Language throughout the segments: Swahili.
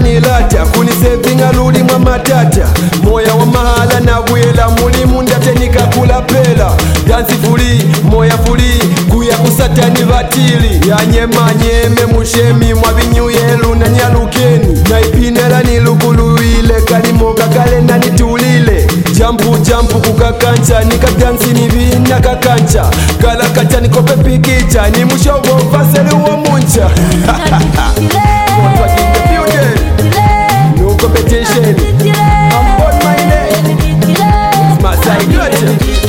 nilata kunisevinga luli mwa matata moya wa mahala na bwela mulimu ndatenika kula pela dansi fuli moya fuli kuya kusatani batili yanyemanyeme mushemi mwa binyuyelu na nyalukeni naipinela nilukuluile kalimoka kale na nitulile jampu jampu kukakancha nikadansi nibina kakancha kalakacha nikope pikicha ni mushobo faseli wa muncha no competition. I'm on my leg. It's my side gotcha.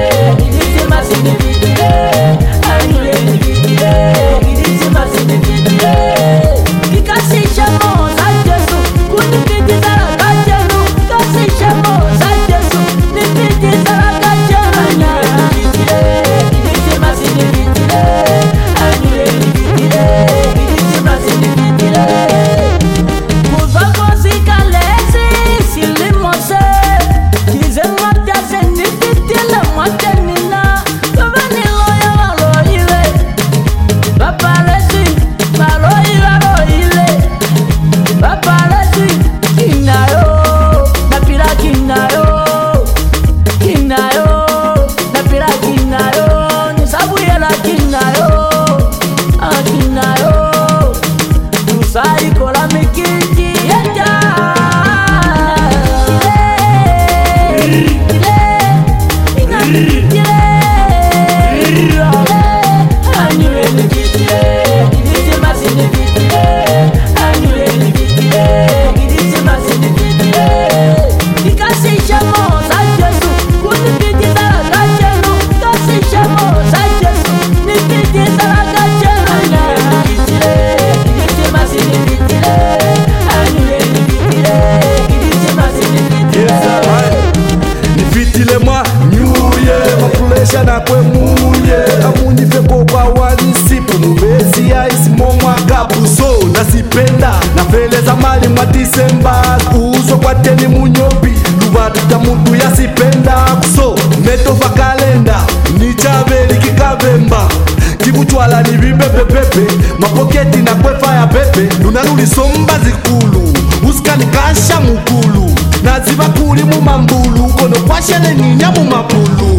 Na kwe munye amunyife boba walisipu mubezi ya isimomwa gabuso nasipenda na feleza mali mwa Disemba kuuzo kwa teni munyobi lubatuta mundu yasipenda kuso metofa kalenda ni chabeli kikavemba kibuchwala ni bibepepepe mapoketi na kwefa ya pepe nunalulisomba zikulu usikani kasha mukulu naziba kuli mu mambulu kono kwashele ninya mu mapulu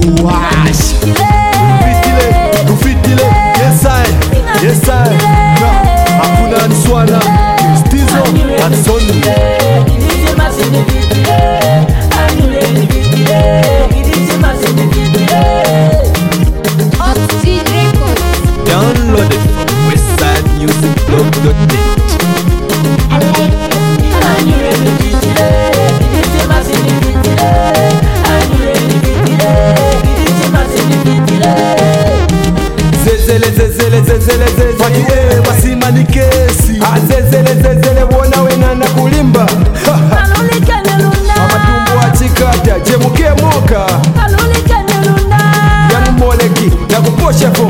Rufitile, yes I, na, hakuna niswana, Stizo, Hansoni downloaded from westsidemusicblog.net. Zezele Fakie wasima ni kesi Zezele wona wenana kulimba Amatumbo achikata jemuke moka Yamu moleki na kuposhefo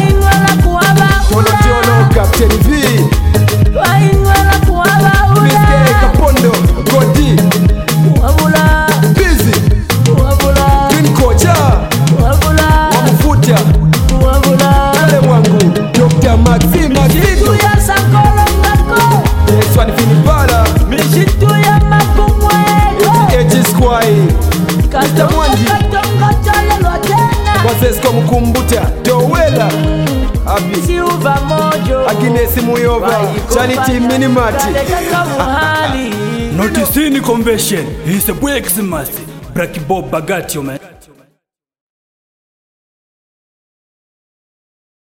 Tolo Captain V Mr. Kapondo Godi Busy Twin Kocha Wamufuta Dr. Maxima Gido ya sakolo ngako Yeswani finibala Mishitu ya makumwe Eji squai Kasta mwandi Katonga chale lwatena Wazesko mkumbuta Dowela Abi Siuva mojo Aginesi Muyova Charity Minimati Noticini Convention He's a Xmas Bracky Bob Bagatio man.